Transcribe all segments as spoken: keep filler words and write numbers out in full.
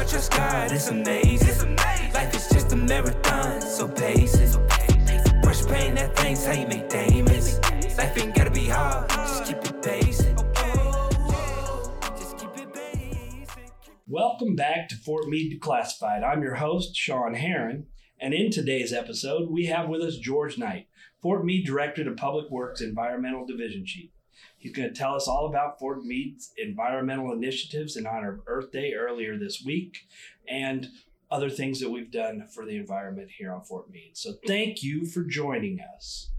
trust God, it's amazing. It's amazing. Life is just a marathon, so pace it. Brush pain, that thing's how you make diamonds. Life ain't gotta be hard, just keep it basic. Just keep it basic. Welcome back to Fort Meade Declassified. I'm your host, Sean Herron, and in today's episode, we have with us George Knight, Fort Meade Director of Public Works Environmental Division Chief. He's going to tell us all about Fort Meade's environmental initiatives in honor of Earth Day earlier this week and other things that we've done for the environment here on Fort Meade. So thank you for joining us.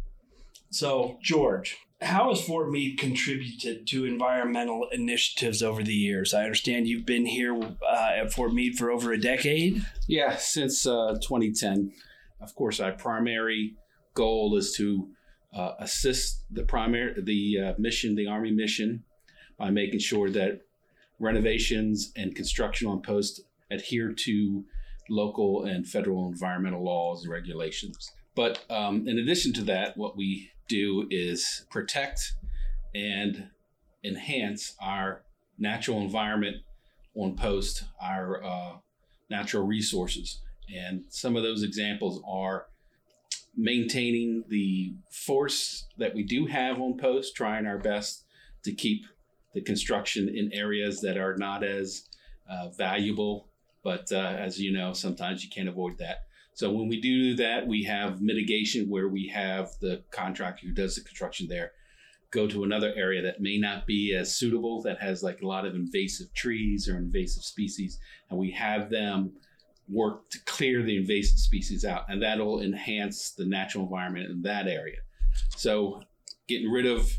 So, George, how has Fort Meade contributed to environmental initiatives over the years? I understand you've been here uh, at Fort Meade for over a decade. Yeah, since uh, twenty ten. Of course, our primary goal is to uh, assist the primary the uh, mission, the Army mission, by making sure that renovations and construction on post adhere to local and federal environmental laws and regulations. But um, in addition to that, what we do is protect and enhance our natural environment on post, our uh, natural resources. And some of those examples are maintaining the force that we do have on post, trying our best to keep the construction in areas that are not as uh, valuable. But uh, as you know, sometimes you can't avoid that. So when we do that, we have mitigation where we have the contractor who does the construction there go to another area that may not be as suitable, that has like a lot of invasive trees or invasive species, and we have them work to clear the invasive species out, and that'll enhance the natural environment in that area. So getting rid of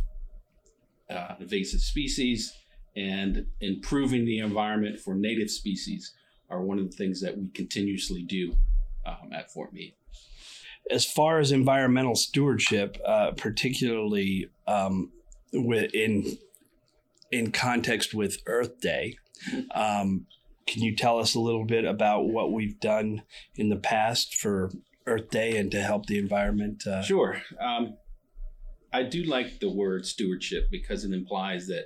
uh, invasive species and improving the environment for native species are one of the things that we continuously do um, at Fort Meade. As far as environmental stewardship, uh, particularly um, with, in in context with Earth Day, um, can you tell us a little bit about what we've done in the past for Earth Day and to help the environment? Uh... Sure. Um, I do like the word stewardship because it implies that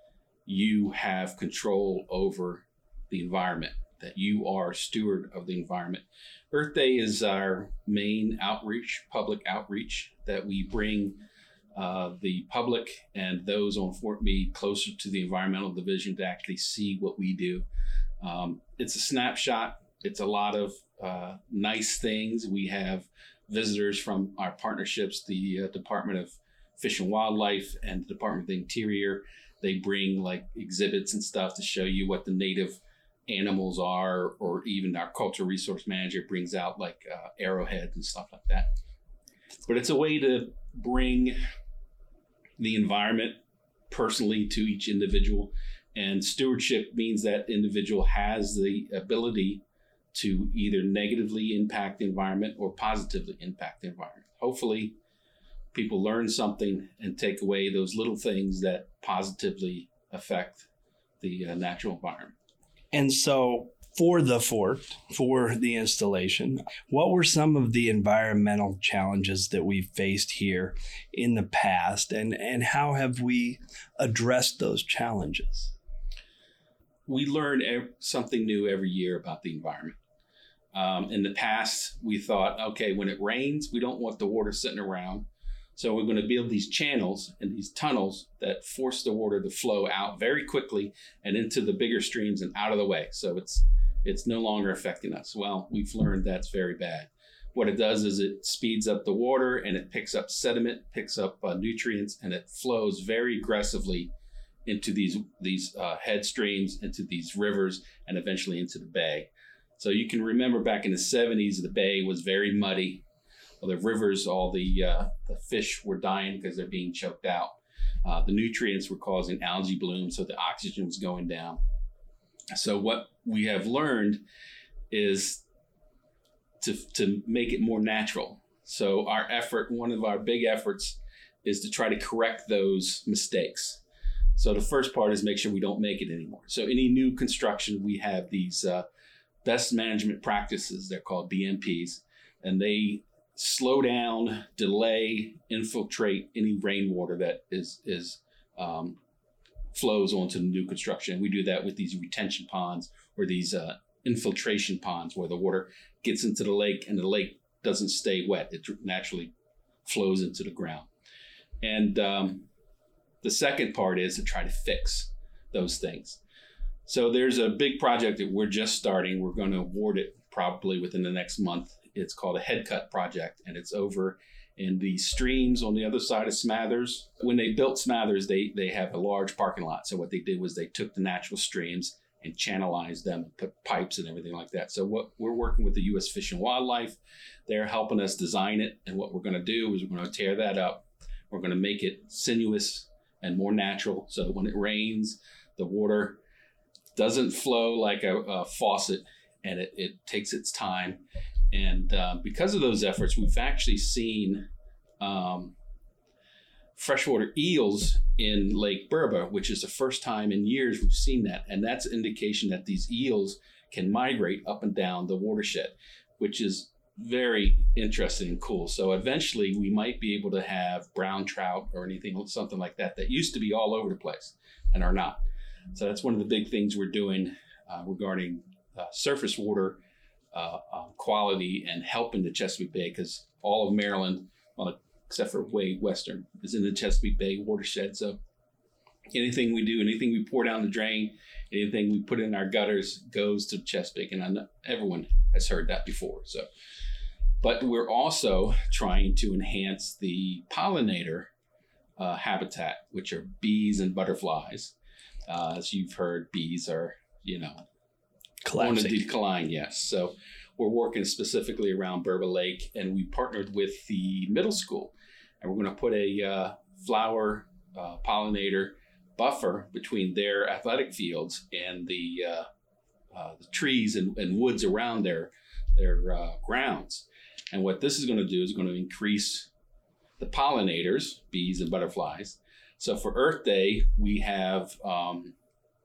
you have control over the environment, that you are a steward of the environment. Earth Day is our main outreach, public outreach, that we bring uh, the public and those on Fort Meade closer to the environmental division to actually see what we do. Um, it's a snapshot. It's a lot of uh, nice things. We have visitors from our partnerships, the uh, Department of Fish and Wildlife and the Department of the Interior. They bring like exhibits and stuff to show you what the native animals are, or even our cultural resource manager brings out like uh, arrowheads and stuff like that. But it's a way to bring the environment personally to each individual. And stewardship means that individual has the ability to either negatively impact the environment or positively impact the environment. Hopefully, people learn something and take away those little things that positively affect the uh, natural environment. And so for the fort, for the installation, what were some of the environmental challenges that we've faced here in the past, and, and how have we addressed those challenges? We learn something new every year about the environment. Um, in the past, we thought, okay, when it rains, we don't want the water sitting around. So we're going to build these channels and these tunnels that force the water to flow out very quickly and into the bigger streams and out of the way. So it's it's no longer affecting us. Well, we've learned that's very bad. What it does is it speeds up the water and it picks up sediment, picks up uh, nutrients, and it flows very aggressively into these these uh, head streams, into these rivers, and eventually into the bay. So you can remember back in the seventies, the bay was very muddy. The rivers, all the uh, the fish were dying because they're being choked out. Uh, the nutrients were causing algae bloom, so the oxygen was going down. So what we have learned is to to make it more natural. So our effort, one of our big efforts, is to try to correct those mistakes. So the first part is make sure we don't make it anymore. So any new construction, we have these uh, best management practices. They're called B M Ps, and they slow down, delay, infiltrate any rainwater that is is um, flows onto the new construction. We do that with these retention ponds or these uh, infiltration ponds where the water gets into the lake and the lake doesn't stay wet. It naturally flows into the ground. And um, the second part is to try to fix those things. So there's a big project that we're just starting. We're going to award it probably within the next month. It's called a Head Cut Project, and it's over in the streams on the other side of Smathers. When they built Smathers, they they have a large parking lot. So what they did was they took the natural streams and channelized them, and put pipes and everything like that. So what we're working with the U S Fish and Wildlife. They're helping us design it. And what we're going to do is we're going to tear that up. We're going to make it sinuous and more natural. So when it rains, the water doesn't flow like a, a faucet, and it, it takes its time. And uh, because of those efforts, we've actually seen um, freshwater eels in Lake Burba, which is the first time in years we've seen that. And that's an indication that these eels can migrate up and down the watershed, which is very interesting and cool. So eventually we might be able to have brown trout or anything, something like that, that used to be all over the place and are not. So that's one of the big things we're doing uh, regarding uh, surface water uh, um, quality and helping the Chesapeake Bay, because all of Maryland, well, except for way western, is in the Chesapeake Bay watershed. So anything we do, anything we pour down the drain, anything we put in our gutters goes to Chesapeake, and I know everyone has heard that before. So, but we're also trying to enhance the pollinator uh, habitat, which are bees and butterflies. Uh, as you've heard, bees are, you know, on a decline. Yes. So we're working specifically around Burba Lake, and we partnered with the middle school, and we're going to put a uh, flower uh, pollinator buffer between their athletic fields and the, uh, uh, the trees and, and woods around their their uh, grounds. And what this is going to do is going to increase the pollinators, bees and butterflies. So for Earth Day, we have um,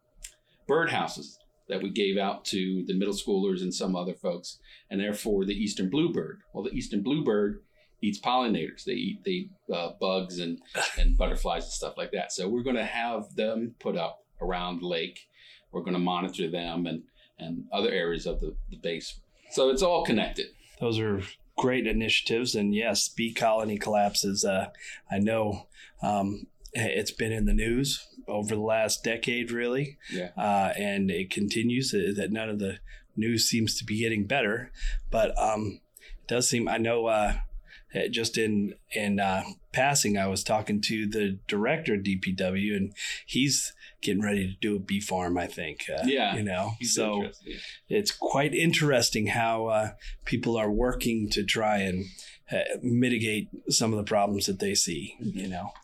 bird houses that we gave out to the middle schoolers and some other folks, and therefore the eastern bluebird. Well, the eastern bluebird eats pollinators. They eat they uh, bugs and, and butterflies and stuff like that. So we're going to have them put up around the lake. We're going to monitor them and, and other areas of the, the base. So it's all connected. Those are great initiatives. And yes, bee colony collapses. Uh, I know um, it's been in the news over the last decade, really. Yeah. Uh, and it continues uh, that none of the news seems to be getting better. But um, it does seem, I know uh, just in, in uh, passing, I was talking to the director of D P W, and he's getting ready to do a bee farm, I think. Uh, yeah. You know, so it's quite interesting how uh, people are working to try and uh, mitigate some of the problems that they see, mm-hmm. you know.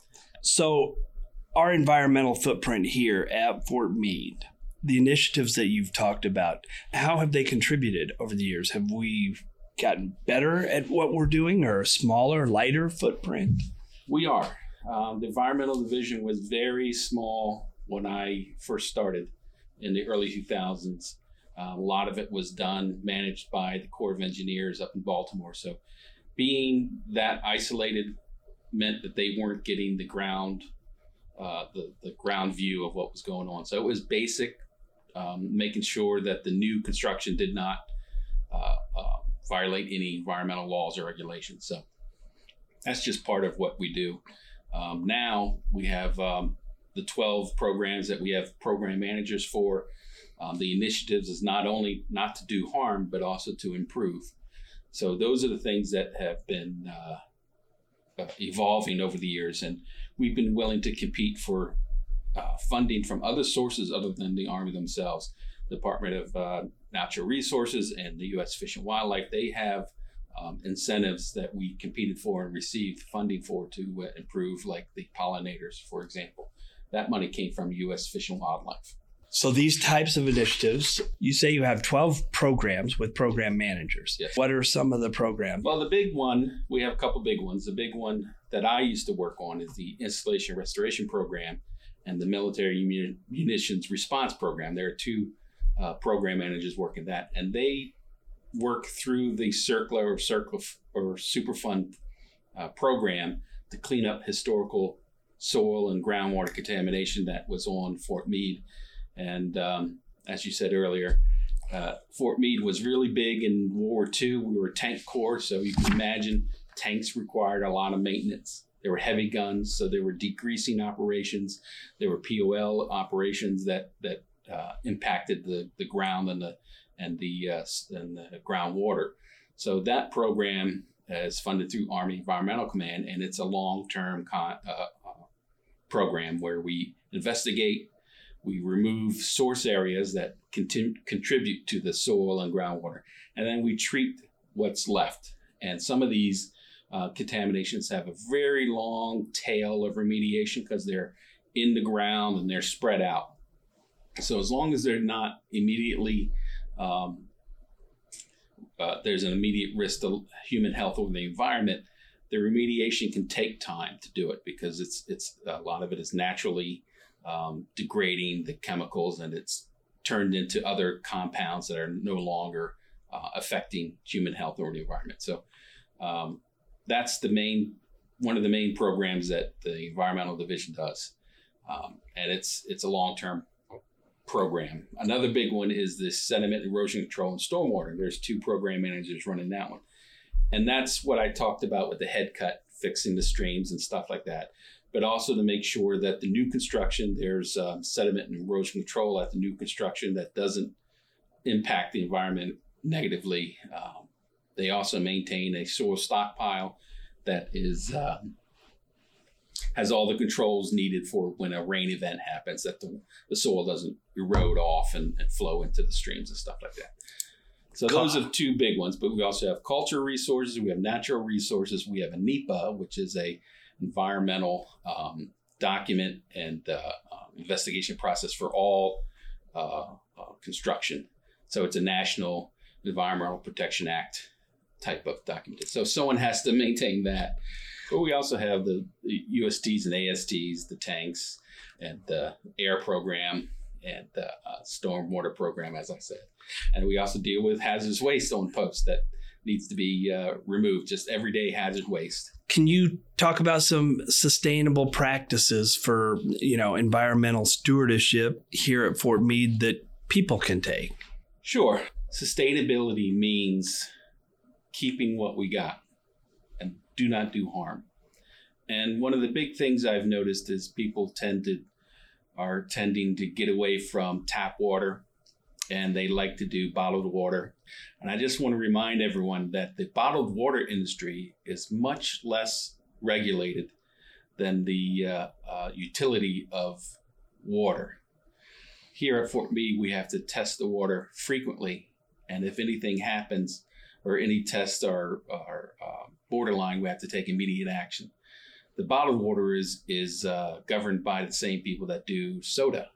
So our environmental footprint here at Fort Meade, the initiatives that you've talked about, how have they contributed over the years? Have we gotten better at what we're doing, or a smaller, lighter footprint? We are. Um, the environmental division was very small when I first started in the early two thousands. Uh, a lot of it was done, managed by the Corps of Engineers up in Baltimore. So being that isolated meant that they weren't getting the ground, uh, the, the ground view of what was going on. So it was basic, um, making sure that the new construction did not uh, uh, violate any environmental laws or regulations. So that's just part of what we do. Um, now we have um, the twelve programs that we have program managers for. Um, the initiatives is not only not to do harm, but also to improve. So those are the things that have been uh, uh, evolving over the years. And we've been willing to compete for uh, funding from other sources other than the Army themselves. The Department of uh, Natural Resources and the U S Fish and Wildlife, they have um, incentives that we competed for and received funding for to uh, improve, like the pollinators, for example. That money came from U S Fish and Wildlife. So these types of initiatives, you say you have twelve programs with program managers. Yes. What are some of the programs? Well, the big one, we have a couple big ones. The big one that I used to work on is the Installation Restoration Program and the Military Munitions Response Program. There are two uh, program managers working that, and they work through the CERCLA or CERCLA or Superfund uh, program to clean up historical soil and groundwater contamination that was on Fort Meade. And um, as you said earlier, Uh, Fort Meade was really big in World War Two. We were a tank corps, so you can imagine tanks required a lot of maintenance. There were heavy guns, so there were degreasing operations. There were P O L operations that that uh, impacted the, the ground and the and the uh, and the groundwater. So that program is funded through Army Environmental Command, and it's a long-term con- uh, uh, program where we investigate, we remove source areas that continue, contribute to the soil and groundwater, and then we treat what's left. And some of these uh, contaminations have a very long tail of remediation because they're in the ground and they're spread out. So as long as they're not immediately, um, uh, there's an immediate risk to human health or the environment, the remediation can take time to do it because it's it's a lot of it is naturally um, degrading the chemicals, and it's turned into other compounds that are no longer uh, affecting human health or the environment. So um, that's the main one of the main programs that the Environmental Division does, um, and it's it's a long-term program. Another big one is the sediment erosion control and stormwater. There's two program managers running that one. And that's what I talked about with the head cut, fixing the streams and stuff like that. But also to make sure that the new construction, there's um, sediment and erosion control at the new construction that doesn't impact the environment negatively. Um, they also maintain a soil stockpile that is um, has all the controls needed for when a rain event happens, that the, the soil doesn't erode off and, and flow into the streams and stuff like that. So those are two big ones, but we also have culture resources, we have natural resources, we have a NEPA, which is a environmental um, document and uh, uh, investigation process for all uh, uh, construction. So it's a National Environmental Protection Act type of document. So someone has to maintain that. But we also have the, the U S Ts and A S Ts, the tanks, and the air program, and the uh, stormwater program, as I said. And we also deal with hazardous waste on post that needs to be uh, removed, just everyday hazard waste. Can you talk about some sustainable practices for, you know, environmental stewardship here at Fort Meade that people can take? Sure. Sustainability means keeping what we got and do not do harm. And one of the big things I've noticed is people tend to are tending to get away from tap water, and they like to do bottled water. And I just want to remind everyone that the bottled water industry is much less regulated than the uh, uh, utility of water. Here at Fort Meade, we have to test the water frequently. And if anything happens or any tests are, are uh, borderline, we have to take immediate action. The bottled water is is uh, governed by the same people that do soda.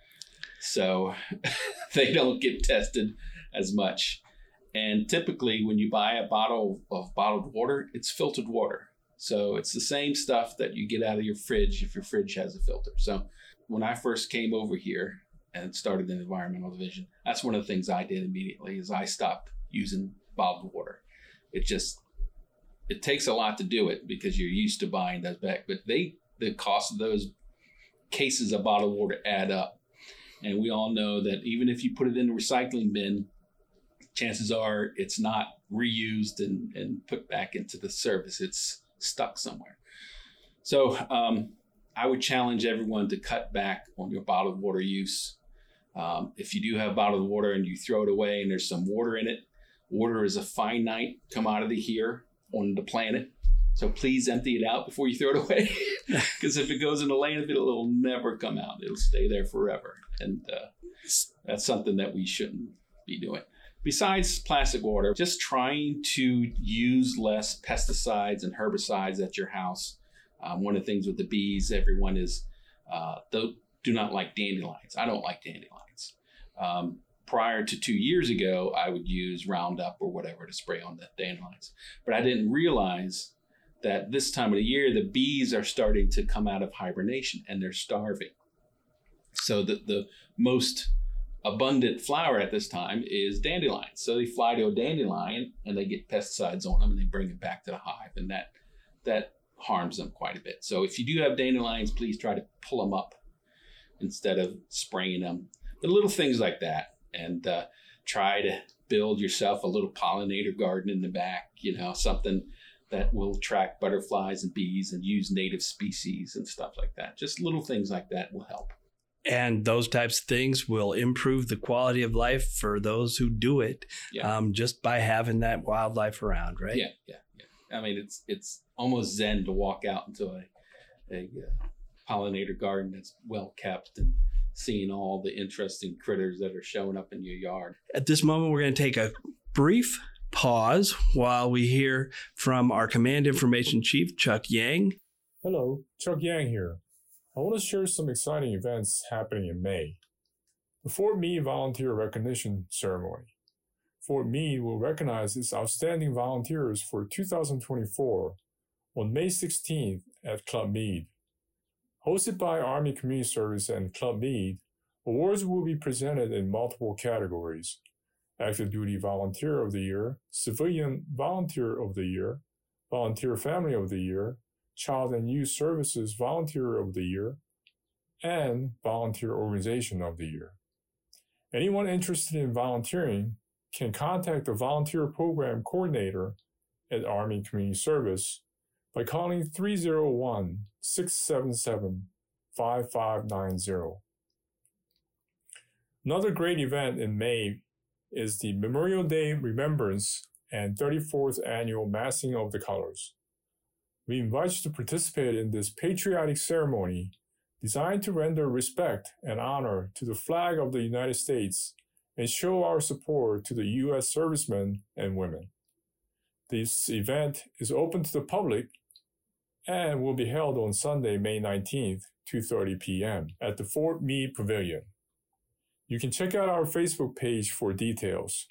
So they don't get tested as much. And typically when you buy a bottle of bottled water, it's filtered water. So it's the same stuff that you get out of your fridge if your fridge has a filter. So when I first came over here and started in the Environmental Division, that's one of the things I did immediately is I stopped using bottled water. It just It takes a lot to do it because you're used to buying those back, but they the cost of those cases of bottled water add up. And we all know that even if you put it in the recycling bin, chances are it's not reused and, and put back into the service. It's stuck somewhere. So um, I would challenge everyone to cut back on your bottled water use. Um, if you do have bottled water and you throw it away and there's some water in it, water is a finite commodity here on the planet. So please empty it out before you throw it away. Because if it goes in the landfill, it'll never come out. It'll stay there forever. And uh, that's something that we shouldn't be doing. Besides plastic water, just trying to use less pesticides and herbicides at your house. Um, one of the things with the bees, everyone is, uh, do, do not like dandelions. I don't like dandelions. Um, Prior to two years ago, I would use Roundup or whatever to spray on the dandelions. But I didn't realize that this time of the year, the bees are starting to come out of hibernation and they're starving. So the, the most abundant flower at this time is dandelions. So they fly to a dandelion and they get pesticides on them and they bring it back to the hive. And that, that harms them quite a bit. So if you do have dandelions, please try to pull them up instead of spraying them. The little things like that. And uh, try to build yourself a little pollinator garden in the back, you know, something that will attract butterflies and bees and use native species and stuff like that. Just little things like that will help. And those types of things will improve the quality of life for those who do it, yeah. um, just by having that wildlife around, right? Yeah, yeah, yeah. I mean, it's it's almost zen to walk out into a, a uh, pollinator garden that's well kept and seeing all the interesting critters that are showing up in your yard. At this moment, we're going to take a brief pause while we hear from our Command Information Chief, Chuck Yang. Hello, Chuck Yang here. I want to share some exciting events happening in May. The Fort Meade Volunteer Recognition Ceremony. Fort Meade will recognize its outstanding volunteers for two thousand twenty-four on May sixteenth at Club Meade. Hosted by Army Community Service and Club Meade, awards will be presented in multiple categories: Active Duty Volunteer of the Year, Civilian Volunteer of the Year, Volunteer Family of the Year, Child and Youth Services Volunteer of the Year, and Volunteer Organization of the Year. Anyone interested in volunteering can contact the Volunteer Program Coordinator at Army Community Service by calling three oh one, six seven seven, five five nine zero. Another great event in May is the Memorial Day Remembrance and thirty-fourth Annual Massing of the Colors. We invite you to participate in this patriotic ceremony designed to render respect and honor to the flag of the United States and show our support to the U S servicemen and women. This event is open to the public and will be held on Sunday, May nineteenth, two thirty p.m. at the Fort Meade Pavilion. You can check out our Facebook page for details.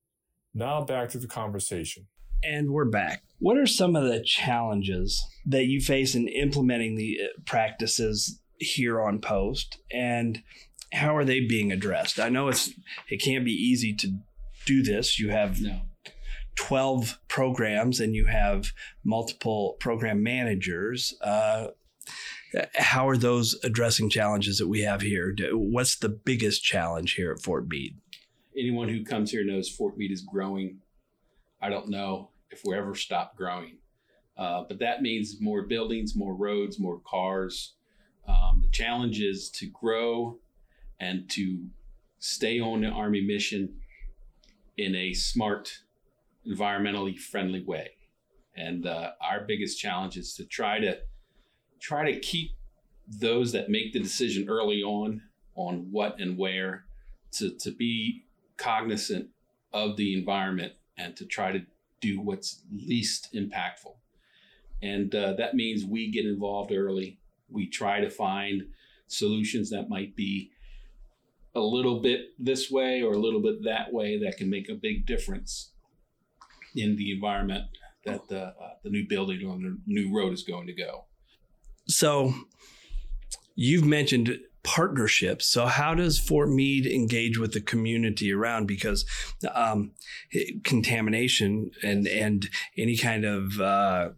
Now back to the conversation. And we're back. What are some of the challenges that you face in implementing the practices here on post, and how are they being addressed? I know it's it can't be easy to do this. You have no. twelve programs and you have multiple program managers. Uh, how are those addressing challenges that we have here? What's the biggest challenge here at Fort Meade? Anyone who comes here knows Fort Meade is growing. I don't know if we'll ever stop growing, uh, but that means more buildings, more roads, more cars. Um, the challenge is to grow and to stay on the Army mission in a smart, environmentally friendly way. And uh, our biggest challenge is to try to try to keep those that make the decision early on on what and where to, to be cognizant of the environment and to try to do what's least impactful. And uh, that means we get involved early. We try to find solutions that might be a little bit this way or a little bit that way that can make a big difference in the environment that the, uh, the new building or the new road is going to go. So you've mentioned partnerships. So how does Fort Meade engage with the community around? Because um, contamination and, and any kind of uh,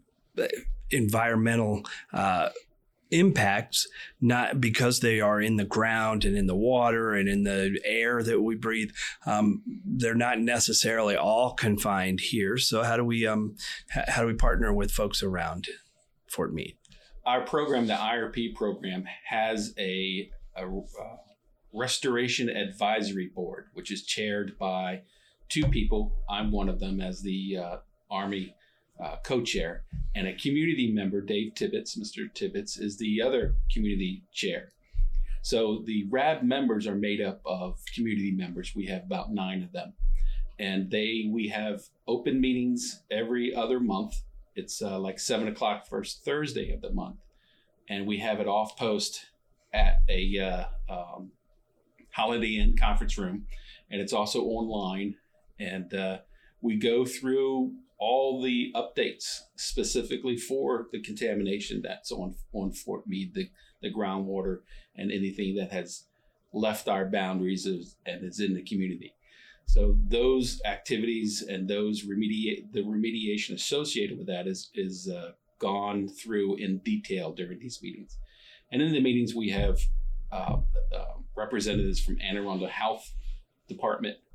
environmental uh, impacts, not because they are in the ground and in the water and in the air that we breathe, um, they're not necessarily all confined here. So how do we um, how do we partner with folks around Fort Meade? Our program, the I R P program, has a, a, a restoration advisory board, which is chaired by two people. I'm one of them as the uh, Army uh, co-chair, and a community member, Dave Tibbetts. Mister Tibbetts is the other community chair. So the R A B members are made up of community members. We have about nine of them, and they we have open meetings every other month. It's uh, like seven o'clock first Thursday of the month. And we have it off post at a uh, um, Holiday Inn conference room. And it's also online. And uh, we go through all the updates specifically for the contamination that's on, on Fort Meade, the, the groundwater, and anything that has left our boundaries is, and is in the community. So those activities and those remediate the remediation associated with that is is uh, gone through in detail during these meetings. And in the meetings, we have uh, uh, representatives from Anne Arundel Health Department.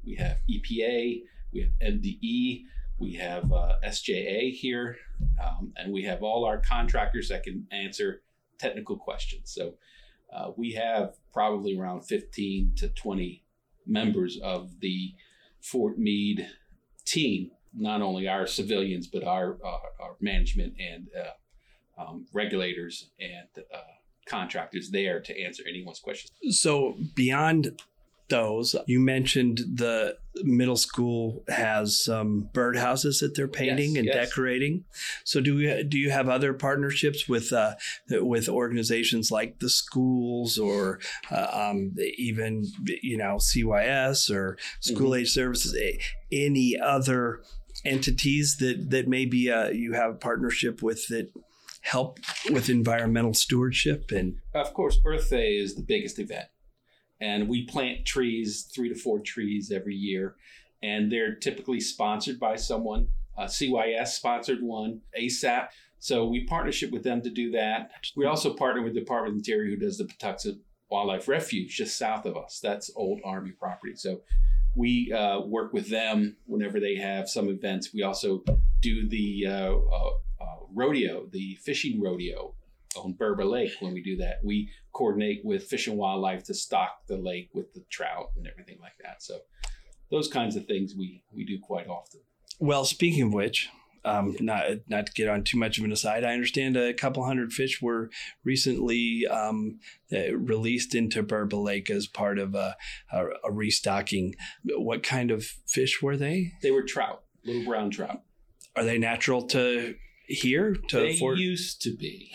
we have E P A, we have M D E, we have uh, S J A here, um, and we have all our contractors that can answer technical questions. So uh, we have probably around fifteen to twenty members of the Fort Meade team, not only our civilians, but our, uh, our management and uh, um, regulators and uh, contractors there to answer anyone's questions. So beyond those, you mentioned the middle school has some birdhouses that they're painting Yes, and yes. decorating. So do we, do you have other partnerships with uh, with organizations like the schools or uh, um, even you know C Y S or school age services? Any other entities that that maybe uh, you have a partnership with that help with environmental stewardship? And Of course, Earth Day is the biggest event. And we plant trees, three to four trees every year. And they're typically sponsored by someone. Uh, C Y S sponsored one, A S A P. So we partnership with them to do that. We also partner with the Department of the Interior, who does the Patuxent Wildlife Refuge just south of us. That's old Army property. So we uh, work with them whenever they have some events. We also do the uh, uh, uh, rodeo, the fishing rodeo on Berber Lake. When we do that, we coordinate with Fish and Wildlife to stock the lake with the trout and everything like that. So those kinds of things we, we do quite often. well, speaking of which, um, not not to get on too much of an aside, I understand a couple hundred fish were recently um, uh, released into Berber Lake as part of a, a, a restocking. What kind of fish were they? They were trout, little brown trout. Are they natural to here? To They Fort? used to be.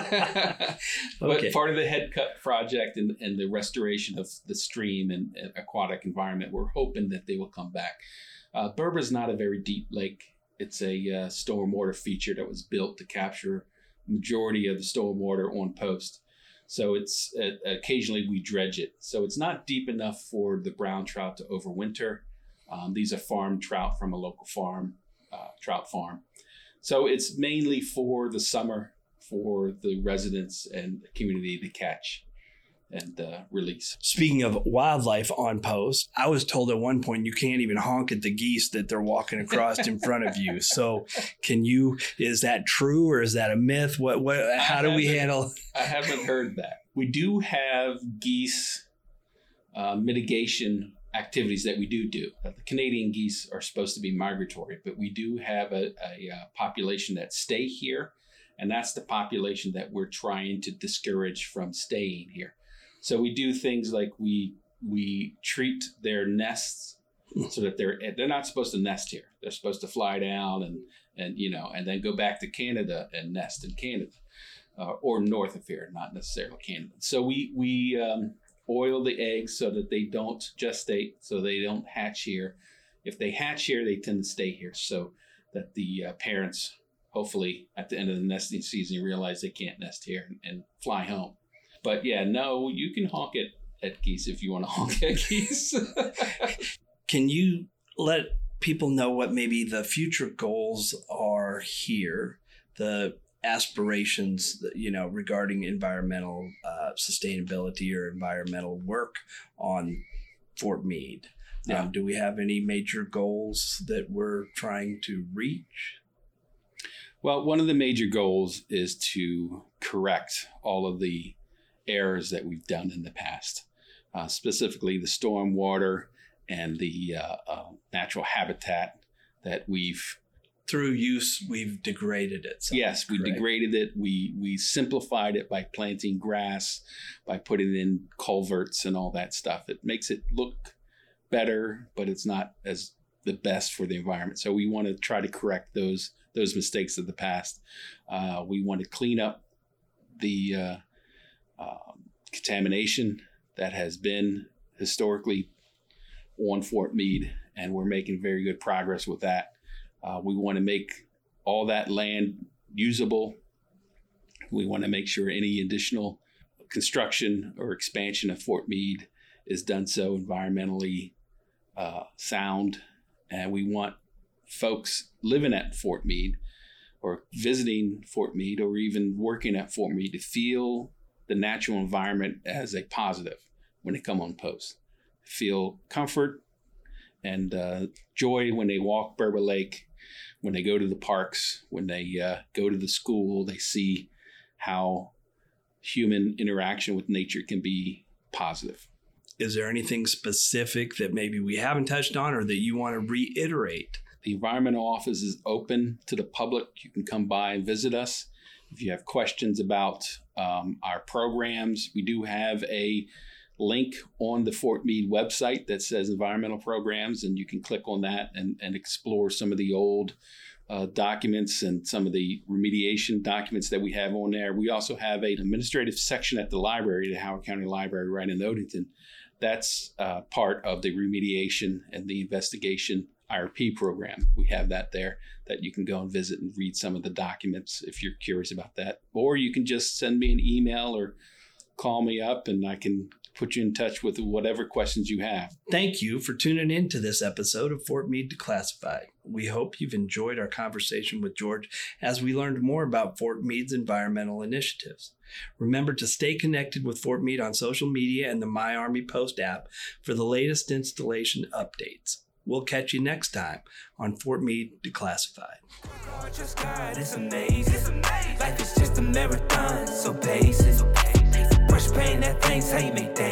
Okay. But part of the head cut project and, and the restoration of the stream and, and aquatic environment, we're hoping that they will come back. Uh, Berber is not a very deep lake. It's a uh, stormwater feature that was built to capture majority of the stormwater on post. So it's uh, occasionally we dredge it. So it's not deep enough for the brown trout to overwinter. Um, these are farm trout from a local farm, uh, trout farm. So it's mainly for the summer for the residents and the community to catch and uh, release. Speaking of wildlife on post, I was told at one point you can't even honk at the geese that they're walking across in front of you. So can you, is that true or is that a myth? What, what, how do we handle? I haven't heard that. We do have geese uh, mitigation activities that we do do. The Canadian geese are supposed to be migratory, but we do have a, a, a population that stay here. And that's the population that we're trying to discourage from staying here. So we do things like we we treat their nests so that they're they're not supposed to nest here. They're supposed to fly down and and you know and then go back to Canada and nest in Canada uh, or north of here, not necessarily Canada. So we we um, oil the eggs so that they don't gestate, so they don't hatch here. If they hatch here, they tend to stay here, so that the uh, parents hopefully at the end of the nesting season realize they can't nest here and, and fly home. But yeah, no, you can honk at, at geese if you want to honk at geese. Can you let people know what maybe the future goals are here, the aspirations, you know, regarding environmental uh, sustainability or environmental work on Fort Meade? Yeah. Um, do we have any major goals that we're trying to reach? Well, one of the major goals is to correct all of the errors that we've done in the past, uh, specifically the storm water and the uh, uh, natural habitat that we've Through use, we've degraded it. So yes, we correct. degraded it. We we simplified it by planting grass, by putting in culverts and all that stuff. It makes it look better, but it's not as the best for the environment. So we want to try to correct those those mistakes of the past. Uh, we want to clean up the uh, uh, contamination that has been historically on Fort Meade, and we're making very good progress with that. Uh, we want to make all that land usable. We want to make sure any additional construction or expansion of Fort Meade is done so environmentally uh, sound. And we want folks living at Fort Meade or visiting Fort Meade or even working at Fort Meade to feel the natural environment as a positive when they come on post. Feel comfort and uh, joy when they walk Berber Lake, when they go to the parks, when they uh, go to the school, they see how human interaction with nature can be positive. Is there anything specific that maybe we haven't touched on or that you want to reiterate? The environmental office is open to the public. You can come by and visit us. If you have questions about um, our programs, we do have a link on the Fort Meade website that says environmental programs, and you can click on that and, and explore some of the old uh, documents and some of the remediation documents that we have on there. We also have an administrative section at the library, the Howard County Library right in Odenton. That's uh, part of the remediation and the investigation I R P program. We have that there that you can go and visit and read some of the documents if you're curious about that. Or you can just send me an email or call me up and I can put you in touch with whatever questions you have. Thank you for tuning in to this episode of Fort Meade Declassified. We hope you've enjoyed our conversation with George as we learned more about Fort Meade's environmental initiatives. Remember to stay connected with Fort Meade on social media and the My Army Post app for the latest installation updates. We'll catch you next time on Fort Meade Declassified. It's amazing. Life is just a marathon, so pace it. Brush paint that thing's how you make that.